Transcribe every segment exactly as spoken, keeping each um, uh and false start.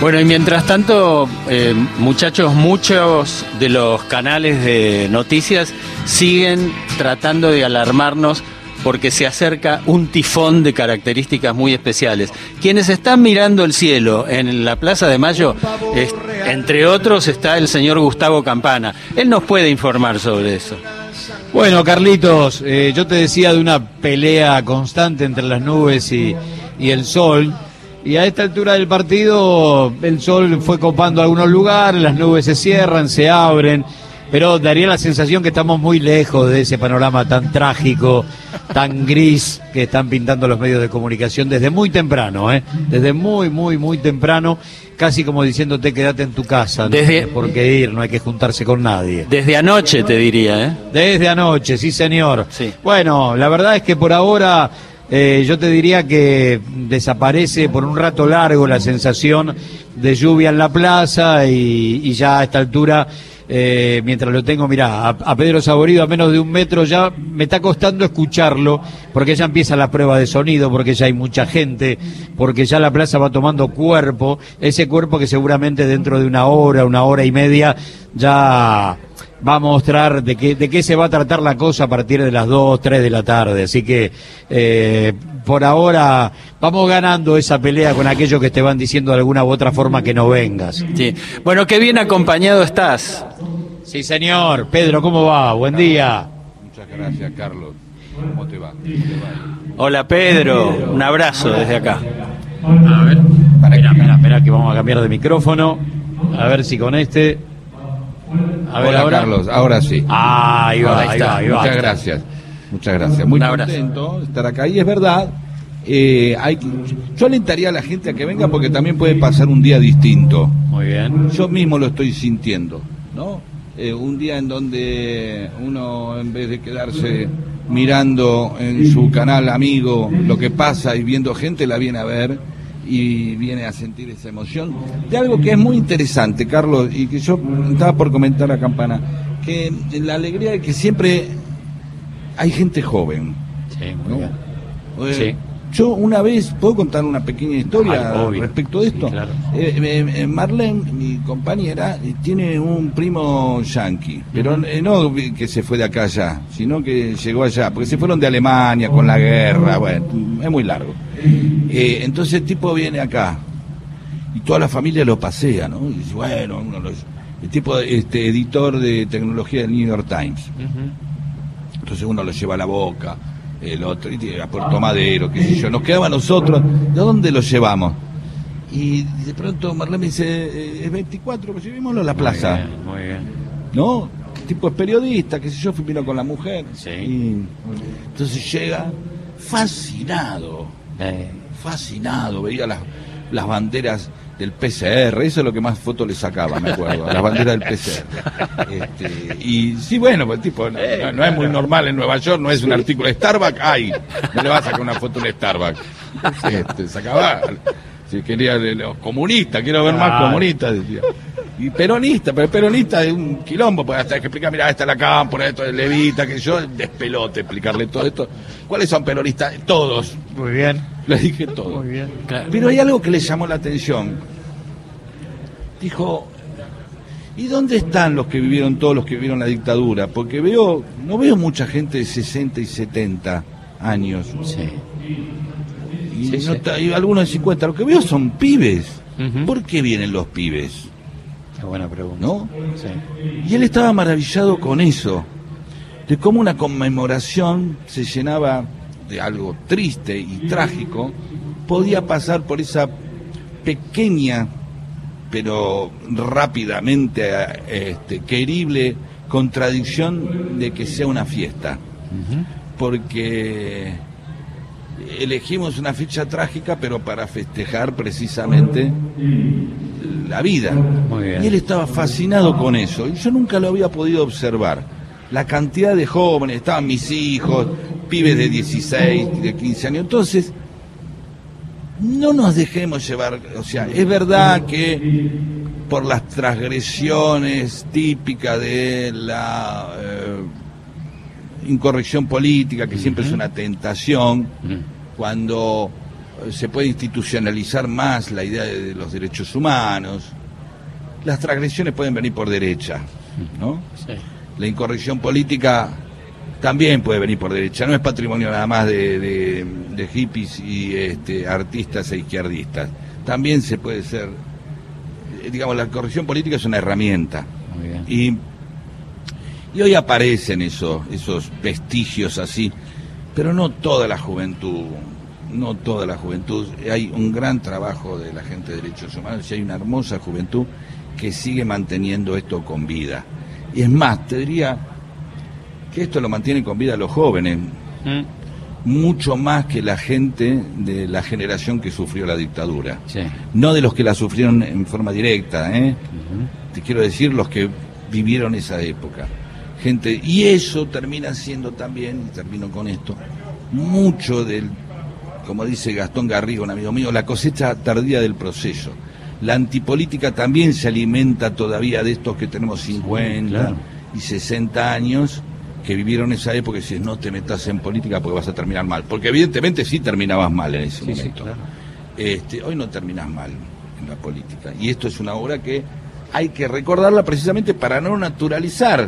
Bueno, y mientras tanto, eh, muchachos, muchos de los canales de noticias siguen tratando de alarmarnos porque se acerca un tifón de características muy especiales. Quienes están mirando el cielo en la Plaza de Mayo, es, entre otros, está el señor Gustavo Campana. Él nos puede informar sobre eso. Bueno, Carlitos, eh, yo te decía de una pelea constante entre las nubes y, y el sol, y a esta altura del partido el sol fue copando algunos lugares, las nubes se cierran, se abren, pero daría la sensación que estamos muy lejos de ese panorama tan trágico, tan gris que están pintando los medios de comunicación desde muy temprano, ¿eh? Desde muy, muy, muy temprano, casi como diciéndote quédate en tu casa, desde, no hay por qué ir, no hay que juntarse con nadie. Desde anoche te diría, ¿eh? Desde anoche, sí señor. Sí. Bueno, la verdad es que por ahora eh, yo te diría que desaparece por un rato largo la sensación de lluvia en la plaza y, y ya a esta altura... Eh, mientras lo tengo, mirá, a, a Pedro Saborido a menos de un metro ya me está costando escucharlo, porque ya empieza la prueba de sonido, porque ya hay mucha gente, porque ya la plaza va tomando cuerpo, ese cuerpo que seguramente dentro de una hora, una hora y media ya va a mostrar de qué, de qué se va a tratar la cosa a partir de las dos, tres de la tarde, así que eh, por ahora vamos ganando esa pelea con aquellos que te van diciendo de alguna u otra forma que no vengas. Sí. Bueno, qué bien acompañado estás. Sí, señor. Pedro, ¿cómo va? Buen día. Muchas gracias, Carlos. ¿Cómo te va? ¿Cómo te va? Hola, Pedro. Un abrazo desde acá. A ver, espera, espera, espera, que vamos a cambiar de micrófono. A ver si con este... A ver, Hola, ahora. Carlos, ahora sí. Ah, ahí va, ahí ahí está. va, ahí va. Muchas gracias. Muchas gracias. Muy contento de estar acá. Y es verdad, eh, hay, yo alentaría a la gente a que venga porque también puede pasar un día distinto. Muy bien. Yo mismo lo estoy sintiendo, ¿no? Eh, un día en donde uno, en vez de quedarse mirando en su canal amigo lo que pasa y viendo gente, la viene a ver y viene a sentir esa emoción de algo que es muy interesante, Carlos, y que yo estaba por comentar a Campana, que la alegría de que siempre hay gente joven. Sí, muy bien. ¿no? Eh, sí. Yo una vez, ¿puedo contar una pequeña historia Ay, respecto de esto? Sí, claro. eh, eh, Marlene, mi compañera, tiene un primo yanqui, pero eh, no que se fue de acá allá, sino que llegó allá, porque se fueron de Alemania con la guerra, bueno, es muy largo. Eh, entonces el tipo viene acá y toda la familia lo pasea, ¿no? Y dice, bueno, uno los, el tipo, este editor de tecnología del New York Times. Uh-huh. Entonces uno lo lleva a la boca, el otro, y a Puerto Madero, qué sé yo, nos quedaba a nosotros, ¿de dónde lo llevamos? Y de pronto Marlene me dice, es veinticuatro, pues llevémoslo a la plaza. Muy bien, muy bien. ¿No? El tipo es periodista, qué sé yo, fui vino con la mujer. Sí. Y entonces llega fascinado, Eh. fascinado, veía las, las banderas del P C R, eso es lo que más fotos le sacaba, me acuerdo, las banderas del P C R. Este, y sí, bueno, pues tipo, no, no, no es muy normal en Nueva York, no es un artículo de Starbucks, ay, no le va a sacar una foto de Starbucks. Este, sacaba, si quería, los comunistas, quiero ver más comunistas, decía. Y peronista, pero peronista es un quilombo, pues hasta que explicar, mira, esta es la cámpora, esto es Levita, que yo, despelote explicarle todo esto. ¿Cuáles son peronistas? Todos. Muy bien. Les dije todo. Muy bien. Claro. Pero hay algo que le llamó la atención. Dijo, ¿y dónde están los que vivieron, todos los que vivieron la dictadura? Porque veo, no veo mucha gente de sesenta y setenta años. Sí. Y, Sí, no sí. ta- y algunos de cincuenta. Lo que veo son pibes. Uh-huh. ¿Por qué vienen los pibes? Qué buena pregunta. ¿No? Sí. Y él estaba maravillado con eso, de cómo una conmemoración se llenaba de algo triste y trágico, podía pasar por esa pequeña, pero rápidamente este, querible contradicción de que sea una fiesta. Uh-huh. Porque elegimos una fecha trágica, pero para festejar precisamente la vida. Muy bien. Y él estaba fascinado con eso, y yo nunca lo había podido observar. La cantidad de jóvenes, estaban mis hijos, pibes de dieciséis, de quince años. Entonces, no nos dejemos llevar, o sea, es verdad que por las transgresiones típicas de la eh, incorrección política, que siempre es una tentación, cuando se puede institucionalizar más la idea de los derechos humanos. Las transgresiones pueden venir por derecha, ¿no? Sí. La incorrección política también puede venir por derecha, no es patrimonio nada más de, de, de hippies y este, artistas e izquierdistas. También se puede ser, digamos, la corrección política es una herramienta. Muy bien. Y, y hoy aparecen esos, esos vestigios así, pero no toda la juventud, no toda la juventud. Hay un gran trabajo de la gente de derechos humanos y hay una hermosa juventud que sigue manteniendo esto con vida. Y es más, te diría que esto lo mantiene con vida los jóvenes, mm. mucho más que la gente de la generación que sufrió la dictadura. Sí. No de los que la sufrieron en forma directa, ¿eh? Uh-huh. Te quiero decir los que vivieron esa época. Gente, y eso termina siendo también, y termino con esto, mucho del, como dice Gastón Garriga, un amigo mío, la cosecha tardía del proceso. La antipolítica también se alimenta todavía de estos que tenemos cincuenta, sí, claro, y sesenta años, que vivieron esa época y dices, no te metas en política porque vas a terminar mal. Porque evidentemente sí terminabas mal en ese sí, momento. Sí, claro. este, hoy no terminas mal en la política. Y esto es una obra que hay que recordarla precisamente para no naturalizar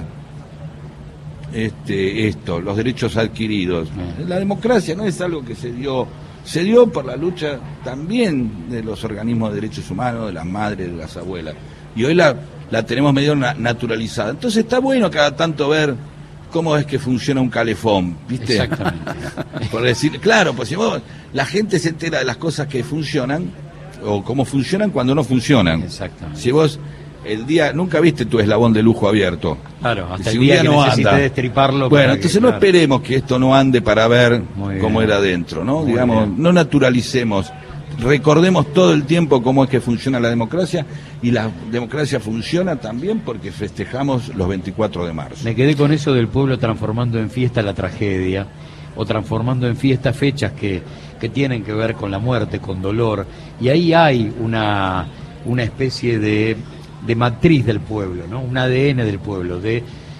este, esto, los derechos adquiridos. Uh-huh. La democracia no es algo que se dio... Se dio por la lucha también de los organismos de derechos humanos, de las madres, de las abuelas. Y hoy la, la tenemos medio na- naturalizada. Entonces está bueno cada tanto ver cómo es que funciona un calefón, ¿viste? Exactamente. Por decir, claro, pues si vos, la gente se entera de las cosas que funcionan, o cómo funcionan cuando no funcionan. Exactamente. Si vos el día, nunca viste tu eslabón de lujo abierto. Claro, hasta si el día, día que no necesite anda, destriparlo. Bueno, entonces que, no claro. esperemos que esto no ande para ver Muy cómo bien. Era dentro, ¿no? Muy Digamos, bien. No naturalicemos, recordemos todo el tiempo cómo es que funciona la democracia, y la democracia funciona también porque festejamos los veinticuatro de marzo. Me quedé con eso del pueblo transformando en fiesta la tragedia, o transformando en fiesta fechas que, que tienen que ver con la muerte, con dolor, y ahí hay una, una especie de... de matriz del pueblo, ¿no? Un A D N del pueblo, de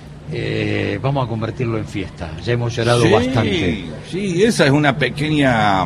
eh, vamos a convertirlo en fiesta. Ya hemos llorado sí, bastante. Sí, esa es una pequeña...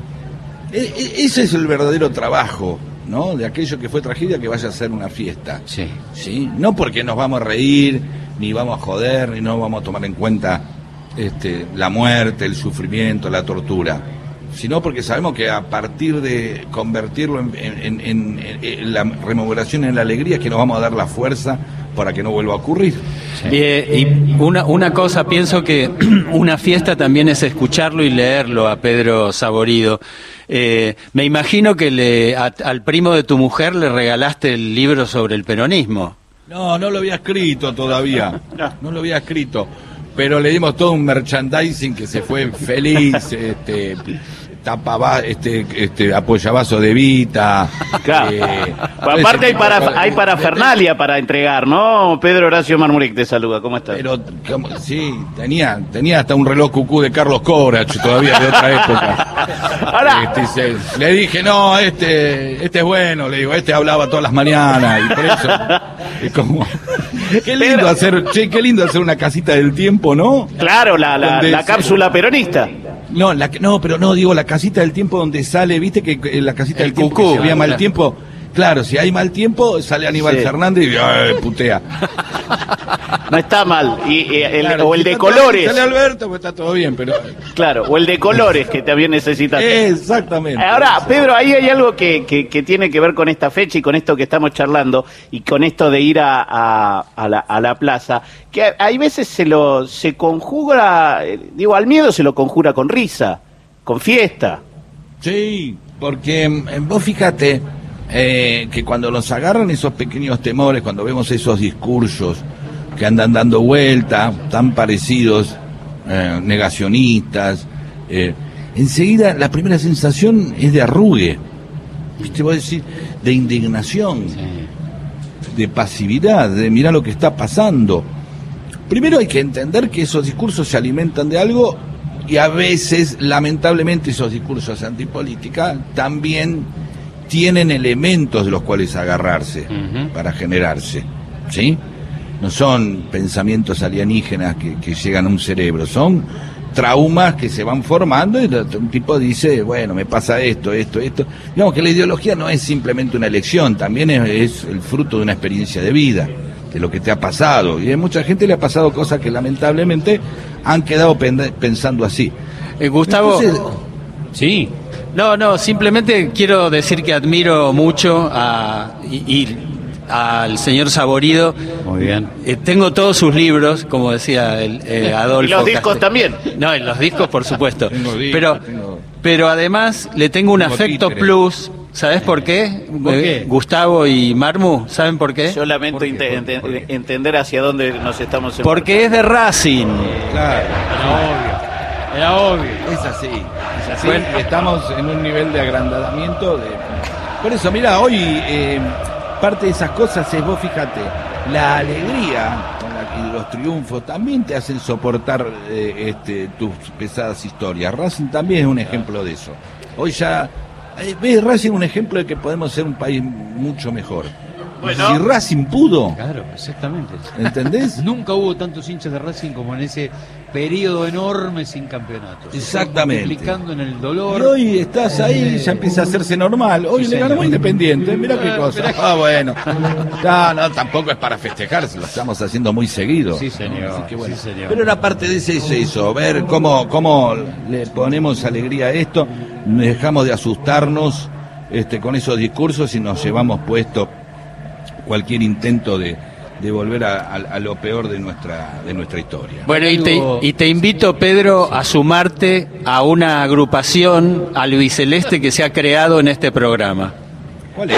E- e- ese es el verdadero trabajo, ¿no? De aquello que fue tragedia, que vaya a ser una fiesta. Sí. ¿Sí? No porque nos vamos a reír, ni vamos a joder, ni no vamos a tomar en cuenta este, la muerte, el sufrimiento, la tortura, sino porque sabemos que a partir de convertirlo en, en, en, en, en la rememoración en la alegría es que nos vamos a dar la fuerza para que no vuelva a ocurrir. Sí. Y, y una, una cosa, pienso que una fiesta también es escucharlo y leerlo a Pedro Saborido. Eh, me imagino que le, a, al primo de tu mujer le regalaste el libro sobre el peronismo. No, no lo había escrito todavía, no lo había escrito, pero le dimos todo un merchandising que se fue feliz, este... tapa este este apoyavaso de Vita. Claro. Eh, aparte hay para hay parafernalia para entregar, ¿no? Pedro Horacio Marmurek te saluda, ¿cómo estás? Pero como, sí, tenía tenía hasta un reloj cucú de Carlos Corach todavía de otra época. Ahora este, se, le dije, "No, este este es bueno", le digo, "Este hablaba todas las mañanas", y por eso es como qué lindo Pedro... hacer, che, qué lindo hacer una casita del tiempo, ¿no? Claro, la la, la cápsula peronista. No, la, no, pero no, digo, la casita del tiempo donde sale, viste que en la casita el del tiempo cucú, si había mal claro. tiempo, claro, si hay mal tiempo, sale Aníbal sí. Fernández y ay, putea. No está mal, y, y el, claro, o el si de colores. Sale Alberto, pues está todo bien, pero... Claro, o el de colores que también necesitas. Exactamente. Ahora, Pedro, ahí hay algo que, que, que tiene que ver con esta fecha y con esto que estamos charlando, y con esto de ir a, a, a, la, a la plaza, que hay veces se lo se conjura, digo, al miedo se lo conjura con risa, con fiesta. Sí, porque vos fíjate eh, que cuando nos agarran esos pequeños temores, cuando vemos esos discursos que andan dando vuelta, tan parecidos, eh, negacionistas, eh, enseguida la primera sensación es de arrugue, ¿viste? Vos decís, de indignación, sí. de pasividad, de mirar lo que está pasando. Primero hay que entender que esos discursos se alimentan de algo, y a veces, lamentablemente, esos discursos antipolítica también tienen elementos de los cuales agarrarse uh-huh. para generarse, ¿sí? No son pensamientos alienígenas que, que llegan a un cerebro, son traumas que se van formando y un tipo dice, bueno, me pasa esto, esto, esto. Digamos que la ideología no es simplemente una elección, también es, es el fruto de una experiencia de vida, de lo que te ha pasado. Y a mucha gente le ha pasado cosas que lamentablemente han quedado pen- pensando así. Eh, Gustavo... Entonces, Sí. No, no, simplemente quiero decir que admiro mucho a, y, y al señor Saborido. Muy bien. Eh, tengo todos sus libros, como decía el, eh, Adolfo. Y los discos Castel- también. No, en los discos, por supuesto. Tengo discos, pero, tengo- pero además le tengo un tengo afecto títeres. plus. ¿Sabes por qué? ¿Por Eh, qué? Gustavo y Marmu, ¿saben por qué? Yo lamento ¿Por qué? inte- ¿Por- ente- por qué? entender hacia dónde nos estamos Porque es de Racing. claro, Era obvio. Era obvio. es así, es así. Bueno. Y estamos en un nivel de agrandamiento de... Por eso, mira, hoy eh, parte de esas cosas es, vos fíjate, la alegría con la, y los triunfos también te hacen soportar eh, este, tus pesadas historias. Racing también es un ejemplo de eso. Hoy ya, eh, ves Racing un ejemplo de que podemos ser un país mucho mejor. Bueno. Si Racing pudo, Claro, exactamente. ¿entendés? Nunca hubo tantos hinchas de Racing como en ese periodo enorme sin campeonatos. Exactamente. Multiplicando en el Y dolor. hoy estás ahí, ya empieza a hacerse normal. Hoy Sí, le ganamos señor. Independiente, mirá qué Ah, cosa. mirá. Ah, bueno. No, no, tampoco es para festejarse, lo estamos haciendo muy seguido. Sí, señor. Así que bueno. Sí, señor. Pero una parte de ese es eso, ver cómo, cómo le ponemos alegría a esto, dejamos de asustarnos este, con esos discursos y nos llevamos puesto cualquier intento de, de volver a, a- a lo peor de nuestra, de nuestra historia. Bueno, y te, y te invito, Pedro, a sumarte a una agrupación albiceleste que se ha creado en este programa. ¿Cuál es?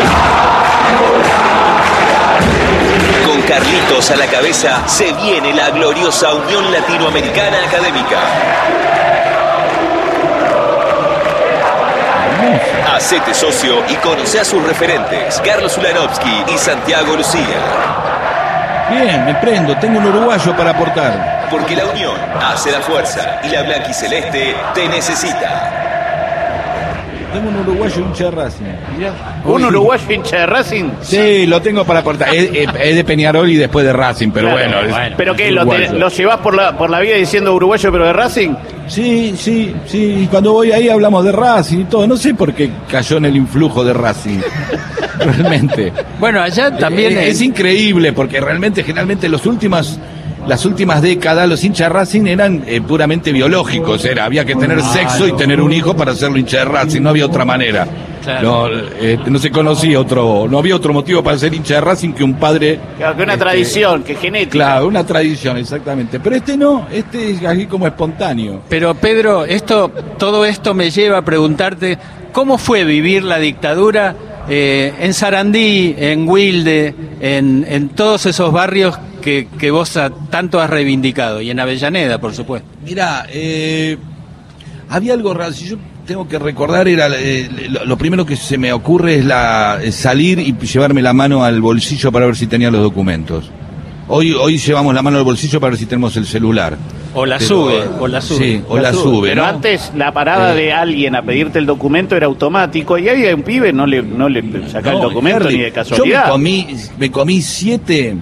Con Carlitos a la cabeza se viene la gloriosa Unión Latinoamericana Académica. Hacete socio y conoce a sus referentes, Carlos Ulanovsky y Santiago Lucía. Bien, me prendo, tengo un uruguayo para aportar. Porque la unión hace la fuerza y la blanquiceleste te necesita. Tengo un uruguayo hincha de Racing. Un uruguayo hincha de Racing. Sí, lo tengo para aportar. Es, es- es de Peñarol y después de Racing, pero Claro, bueno. es- bueno. ¿Pero es qué? ¿Lo, te- uruguayo. lo llevás por la, por la vida diciendo uruguayo pero de Racing? Sí, sí, sí. Y cuando voy ahí hablamos de Racing y todo. No sé por qué cayó en el influjo de Racing. Realmente. Bueno, allá también es, en- es increíble porque realmente, generalmente, los últimas, las últimas décadas, los hinchas de Racing eran eh, puramente biológicos. Era, había que tener sexo y tener un hijo para hacerlo hincha de Racing. No había otra manera. Claro. No, eh, no se conocía otro, no había otro motivo para ser hincha de Racing que un padre. Claro, que una este, tradición, que genética. Claro, una tradición, exactamente. Pero este no, este es así como espontáneo. Pero Pedro, esto, todo esto me lleva a preguntarte cómo fue vivir la dictadura eh, en Sarandí, en Wilde, en, en todos esos barrios que, que vos a- tanto has reivindicado, y en Avellaneda, por supuesto. Mirá, eh, había algo raro. Si yo tengo que recordar, era eh, lo, lo primero que se me ocurre es la es salir y llevarme la mano al bolsillo para ver si tenía los documentos. Hoy hoy llevamos la mano al bolsillo para ver si tenemos el celular. O la Pero- sube, o la sube. Sí, o la, sube. Pero ¿no? antes la parada Eh. de alguien a pedirte el documento era automático y había un pibe, no le, no le sacaba el No, documento Harry, ni de casualidad. Yo me comí, me comí siete,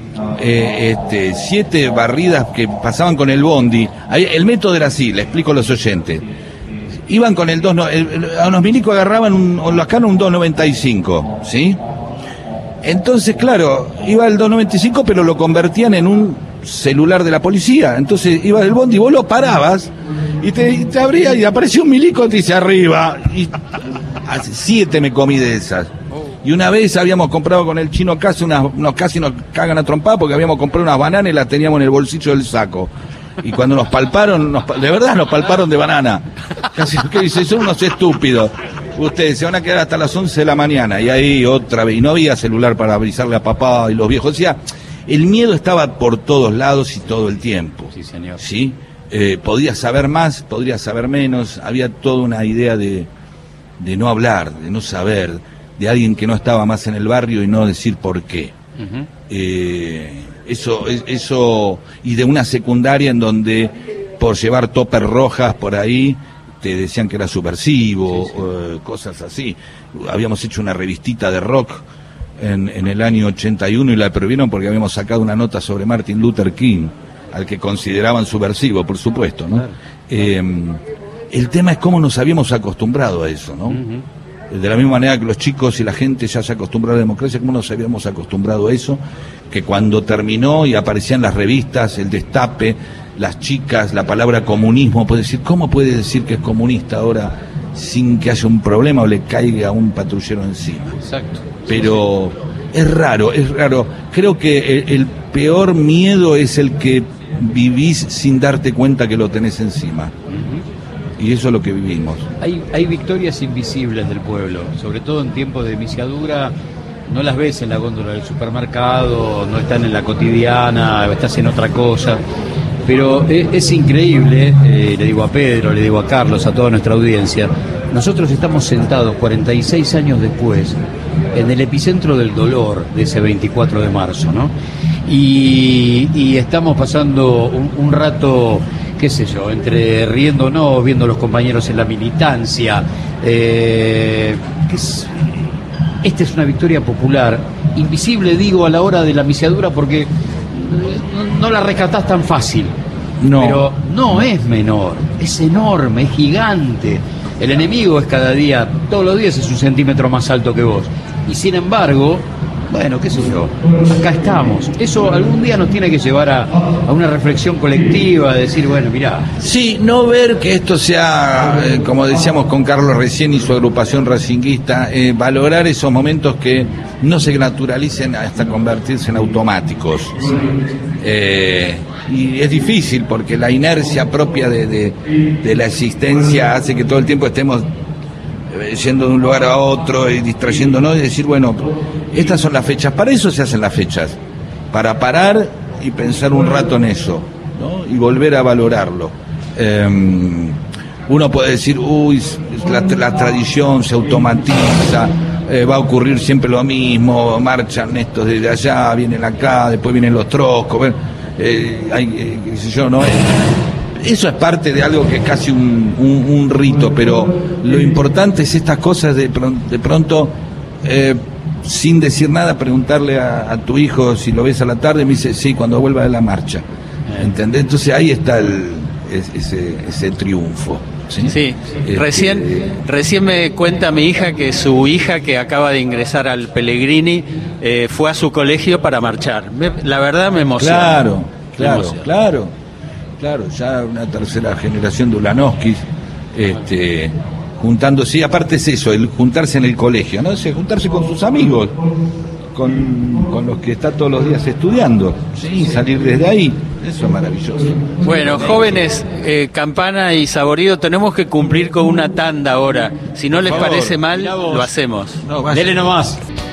eh, este, siete barridas que pasaban con el bondi. Ahí, el método era así, le explico a los oyentes. Iban con el dos, no- el- el- a unos milicos agarraban un, o los canos un dos noventa y cinco, ¿sí? Entonces, claro, iba el dos noventa y cinco, pero lo convertían en un celular de la policía. Entonces iba el bondi, vos lo parabas y te, y te abría y aparecía un milico y te dice arriba. Y hace siete me comí de esas. Y una vez habíamos comprado con el chino casi unas, nos casi nos cagan a trompada porque habíamos comprado unas bananas y las teníamos en el bolsillo del saco. Y cuando nos palparon, nos, pa- de verdad nos palparon de banana. Casi que dice, son unos estúpidos. Ustedes se van a quedar hasta las once de la mañana. Y ahí otra vez, y no había celular para avisarle a papá y los viejos. O sea, el miedo estaba por todos lados y todo el tiempo. Sí, señor. ¿Sí? Eh, podías saber más, podrías saber menos. Había toda una idea de, de no hablar, de no saber, de alguien que no estaba más en el barrio y no decir por qué. Ujú. Eh, eso, es- eso, y de una secundaria en donde por llevar topper rojas por ahí te decían que era subversivo, eh, cosas así. Habíamos hecho una revistita de rock en, en el año ochenta y uno y la prohibieron porque habíamos sacado una nota sobre Martin Luther King. al que consideraban subversivo, por supuesto, ¿no? Eh, el tema es cómo nos habíamos acostumbrado a eso, ¿no? Uh-huh. De la misma manera que los chicos y la gente ya se acostumbraron a la democracia, cómo nos habíamos acostumbrado a eso, que cuando terminó y aparecían las revistas, el destape, las chicas, la palabra comunismo, puede decir, ¿cómo puede decir que es comunista ahora sin que haya un problema o le caiga un patrullero encima? Exacto. Pero es raro, es raro. Creo que el, el peor miedo es el que vivís sin darte cuenta que lo tenés encima. Uh-huh. Y eso es lo que vivimos. Hay, hay victorias invisibles del pueblo, sobre todo en tiempos de viciadura. No las ves en la góndola del supermercado, no están en la cotidiana, estás en otra cosa. Pero es, es increíble, eh, le digo a Pedro, le digo a Carlos, a toda nuestra audiencia, nosotros estamos sentados cuarenta y seis años después en el epicentro del dolor de ese veinticuatro de marzo, ¿no? Y, y estamos pasando un, un rato, qué sé yo, entre riéndonos, viendo a los compañeros en la militancia. Eh, que es, esta es una victoria popular, invisible, digo, a la hora de la viciadura, porque no, no la rescatás tan fácil. No. Pero no es menor, es enorme, es gigante. El enemigo es cada día, todos los días es un centímetro más alto que vos. Y sin embargo, bueno, qué sé yo, acá estamos. Eso algún día nos tiene que llevar a, a una reflexión colectiva, de decir, bueno, mirá. Sí, no ver que esto sea, eh, como decíamos con Carlos recién y su agrupación racinguista, eh, valorar esos momentos que no se naturalicen hasta convertirse en automáticos. Eh, y es difícil porque la inercia propia de, de, de la existencia hace que todo el tiempo estemos yendo de un lugar a otro y distrayéndonos y decir, bueno, estas son las fechas. Para eso se hacen las fechas, para parar y pensar un rato en eso, ¿no? Y volver a valorarlo. Eh, uno puede decir, uy, la, la tradición se automatiza, eh, va a ocurrir siempre lo mismo, marchan estos desde allá, vienen acá, después vienen los troscos, bueno, eh, hay, eh, qué sé yo, ¿no? Eso es parte de algo que es casi un, un, un rito, pero lo importante es estas cosas de, de pronto, eh, sin decir nada, preguntarle a, a tu hijo si lo ves a la tarde, me dice, sí, cuando vuelva de la marcha. ¿Entendés? Entonces ahí está el, ese, ese triunfo. Sí, sí. Este... recién recién me cuenta mi hija que su hija, que acaba de ingresar al Pellegrini, eh, fue a su colegio para marchar. Me, la verdad me emociona. Claro, claro, emociona. claro. Claro, ya una tercera generación de Ulanowskis, este, juntándose, aparte es eso, el juntarse en el colegio, ¿no? O sea, juntarse con sus amigos, con, con los que está todos los días estudiando, sí, salir desde ahí, eso es maravilloso. Bueno, jóvenes, eh, Campana y Saborido, tenemos que cumplir con una tanda ahora. Si no les favor, parece mal, lo hacemos. No, dele nomás.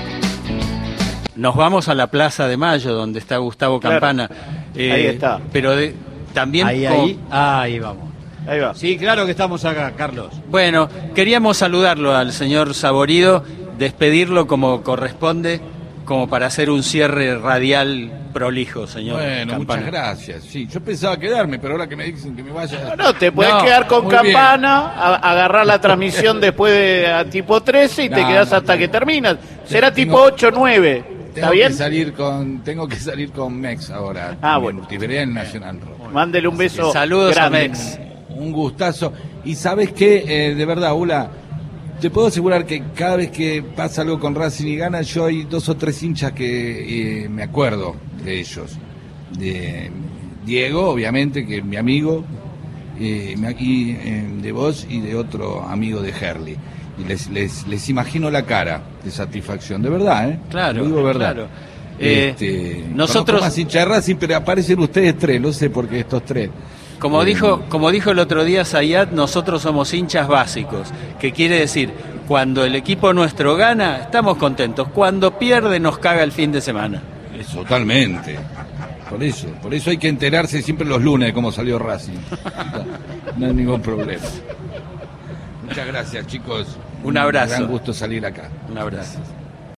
Nos vamos a la Plaza de Mayo, donde está Gustavo Campana. Claro. Eh, ahí está. Pero de, también ahí, con... ahí, ahí vamos. Ahí va. Sí, claro que estamos acá, Carlos. Bueno, queríamos saludarlo al señor Saborido, despedirlo como corresponde, como para hacer un cierre radial prolijo, señor Bueno, Campana. muchas gracias. Sí, yo pensaba quedarme, pero ahora que me dicen que me vaya... No, no te puedes no, quedar con Campana, a, agarrar la transmisión después de a tipo trece y no, te quedás no, hasta no. que terminas. Será tengo, tipo ocho, nueve. ¿Está bien? Que salir con, tengo que salir con Mex ahora. Ah, bueno. Multiveré en Nacional Rock. Mándele un beso. Saludos grande. a Mex. Un gustazo. Y sabes qué, eh, de verdad, Ula, te puedo asegurar que cada vez que pasa algo con Racing y gana, yo hay dos o tres hinchas que eh, me acuerdo de ellos. De Diego, obviamente, que es mi amigo, eh, y, eh, de vos y de otro amigo de Herli. Y les, les, les imagino la cara de satisfacción, de verdad, ¿eh? Claro, lo digo verdad. Claro. Este, eh, nosotros más hinchas de Racing, pero aparecen ustedes tres, no sé por qué estos tres. Como dijo, como dijo el otro día Zayat, nosotros somos hinchas básicos, que quiere decir, cuando el equipo nuestro gana, estamos contentos, cuando pierde nos caga el fin de semana. Es, totalmente, por eso, por eso hay que enterarse siempre los lunes de cómo salió Racing, no hay ningún problema. Muchas gracias, chicos. Un abrazo. Un gran gusto salir acá. Un abrazo. Gracias.